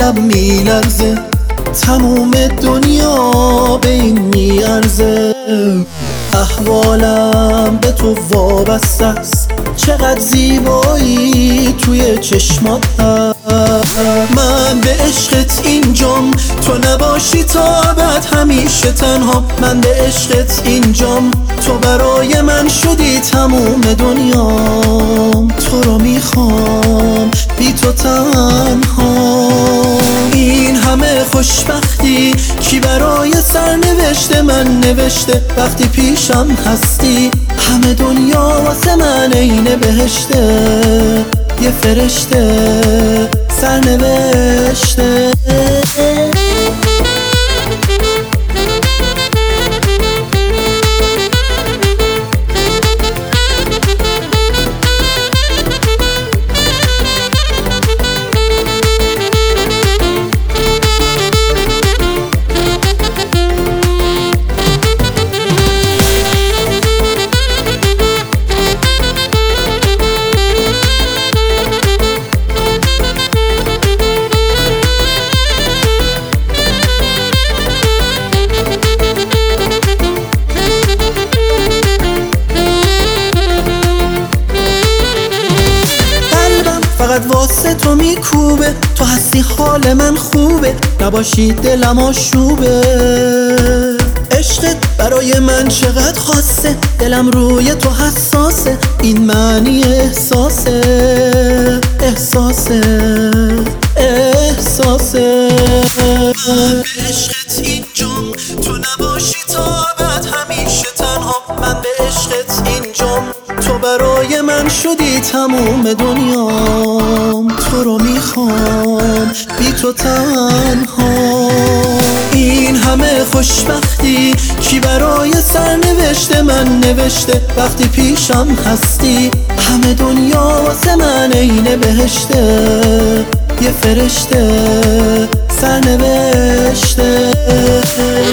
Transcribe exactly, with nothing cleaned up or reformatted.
دلم میلرزه، تموم دنیا به این میارزه. احوالم به تو وابسته است، چقدر زیبایی توی چشمات هست. من به عشقت اینجام، تو نباشی تا ابد همیشه تنها. من به عشقت اینجام، تو برای من شدی تموم دنیام. تو رو میخوام بی تو تنها. این همه خوشبختی کی برای سرنوشت من نوشته؟ وقتی پیشم هستی همه دنیا واسه من عین بهشته. یه فرشته سرنوشته. فقط واسه تو میکوبه، تو هستی حال من خوبه، نباشی دلم آشوبه. عشقت برای من چقدر خاصه، دلم روی تو حساسه. این معنی احساسه، احساسه، احساسه. من به عشقت اینجام، تو نباشی تا ابد همیشه تنها. من به عشقت اینجام، تو برای من شدی تموم دنیام. تو رو میخوام بی تو تنها. این همه خوشبختی کی برای سرنوشت من نوشته؟ وقتی پیشم هستی همه دنیا واسه من عین بهشته. یه فرشته سرنوشته.